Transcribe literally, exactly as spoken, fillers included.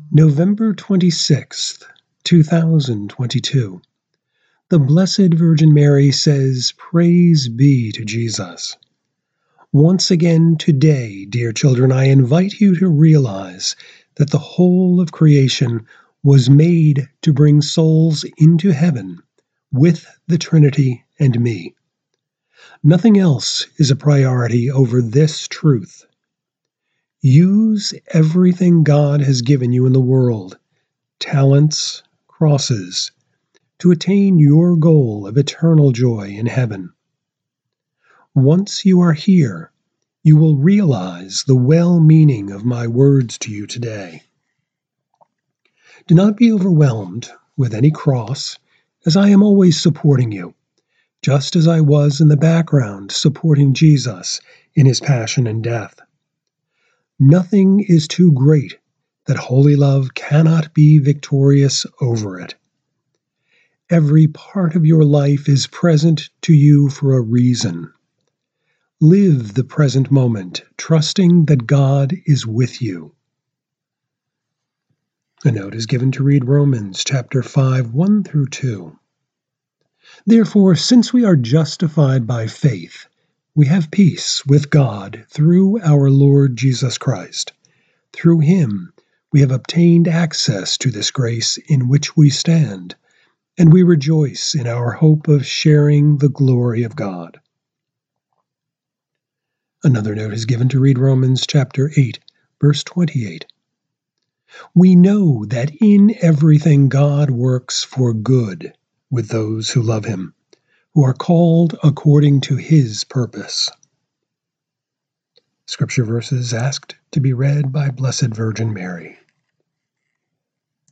November twenty-sixth, two thousand twenty-two. The Blessed Virgin Mary says, "Praise be to Jesus." Once again today, dear children, I invite you to realize that the whole of creation was made to bring souls into heaven with the Trinity and me. Nothing else is a priority over this truth. Use everything God has given you in the world, talents, crosses, to attain your goal of eternal joy in heaven. Once you are here, you will realize the well-meaning of my words to you today. Do not be overwhelmed with any cross, as I am always supporting you, just as I was in the background supporting Jesus in his passion and death. Nothing is too great that holy love cannot be victorious over it. Every part of your life is present to you for a reason. Live the present moment, trusting that God is with you. A note is given to read Romans chapter five, one through two. Therefore, since we are justified by faith, we have peace with God through our Lord Jesus Christ. Through him we have obtained access to this grace in which we stand, and we rejoice in our hope of sharing the glory of God. Another note is given to read Romans chapter eight, verse twenty-eight. We know that in everything God works for good with those who love him, who are called according to his purpose. Scripture verses asked to be read by Blessed Virgin Mary.